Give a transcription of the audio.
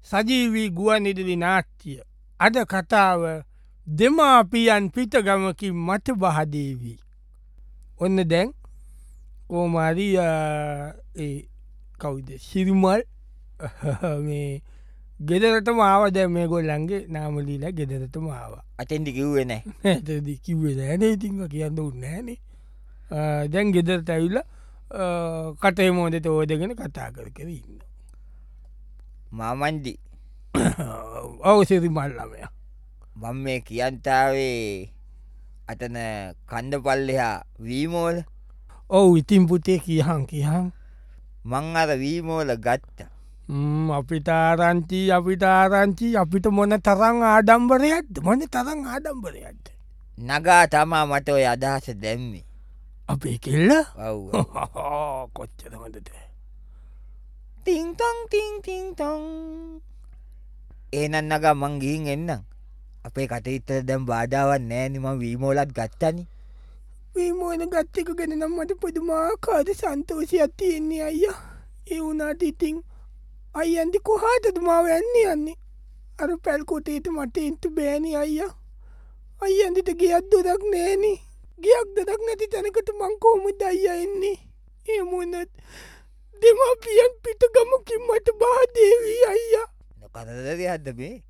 සජීවී ගුවන් ඉදිරි නාට්‍ය. අද කතාව දෙමාපියන් පිටගමකින් මට බහදේවී. ඔන්න දැන් කෝමාරී කවුද සිරිමල් මේ ගෙදරට මාවද මේ ගොල්ලන්ගේ නාමලීලා ගෙදරට මාව අතෙන්දි කිව්වෙන ඇතද කිව්වේ ෑනේ ඉතිං කියන්න උන්නෑනේ. දැන් ගෙදරට ඇවිල්ල කටේ මෝදට ඕදගෙන කතා කර ඉන්න. මාමන්දි ඔව සිරිමල්ලමය මං මේ කියන්තාවේ අතන කණ්ඩ පල්ලෙහා වීමෝල ඔවු ඉතින් පුතේ කියහන් කියහන් මං අර වීමෝල ගත්ත අපිට ආරංචි අපිට මොන තරං ආඩම්බරයක්ද මොන තරං ආඩම්බරයක්ද. නගා තමා මට ඔය අදහස දැම්මේ අපේ කෙල්ල ඔව් කොච්චර හොඳට තිංතොං තිංතිංතොං ඒනන් නගා මං ගිහින් එන්නම් අපේ කටඉත්තර දැම් බාධාවන් නෑනිම වීමෝලත් ගත්තනි වීමෝන ගත්තක ගැන නම් මට පුදුමාකාද සන්තෝෂයක් තියෙන්නේ අයියා. ඒ වුනාට ඉතිං අයියන්දි කොහාටද මාව යන්නේ යන්නේ අර පැල්කොටේට මට එන්තු බෑනි අයියා. අයියන්දිට ගියත් දොදක් නෑන ගියක් දදක් නැති තැනකට මංකෝමුද අයිය එන්නේ. ඒමුණත් දෙමාපියන් පිට ගමකින් මට බාදේවී අයියා. නොකරදරයක්ද මේ